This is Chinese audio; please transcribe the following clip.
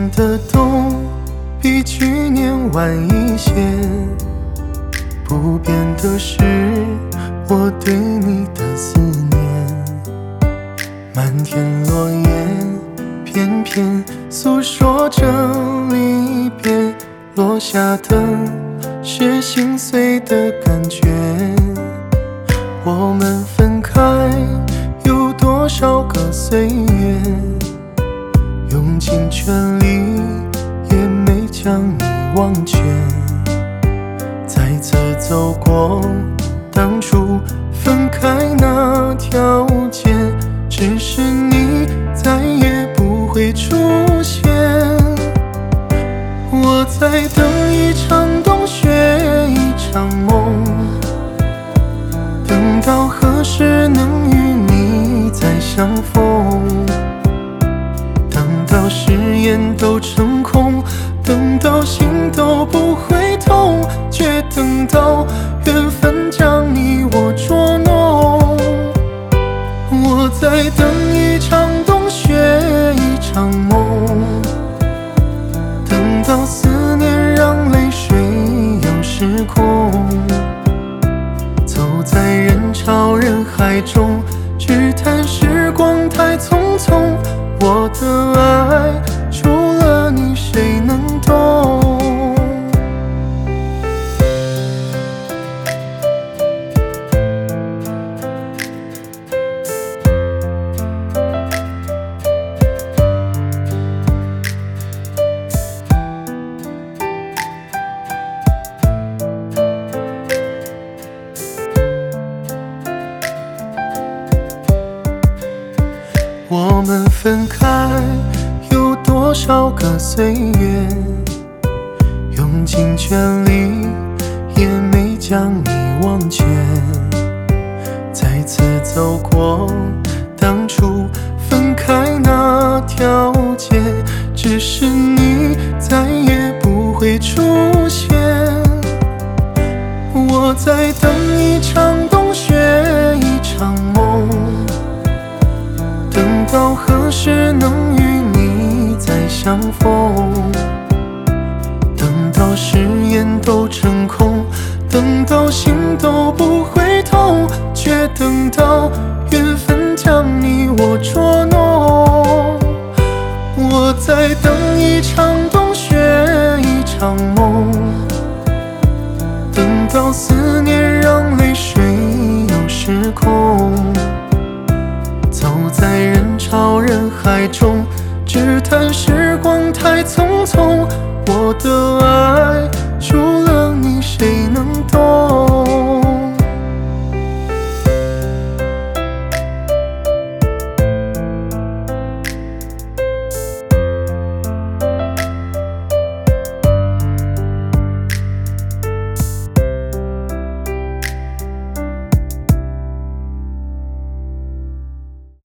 年的冬比去年晚一些，不变的是我对你的思念。漫天落叶片片诉说着离别，落下的是心碎的感觉。我们分开有多少个岁月，用尽全力也没将你忘却。再次走过当初分开那条街，只是你再也不会出现。我在等一场冬雪，一场梦，等到何时能与你再相逢。等到誓言都成空，等到心都不会痛，却等到缘分将你我捉弄。我在等一场冬雪，一场梦，等到思念让泪水又失控。走在人潮人海中，只叹时光太匆匆。我的爱除了你谁能懂？我们分开有多少个岁月，用尽全力也没将你忘却。再次走过当初分开那条街，只是你再也不会出现。我在等一场冬雪，一场梦，等到何时能与你再相逢。等到誓言都成空，等到心都不会痛，却等到缘分将你我捉弄。我在等一场冬雪，一场梦，等到思念让泪水又失控。走在人潮人海中，只叹时光太匆匆。我的爱除了你谁能懂？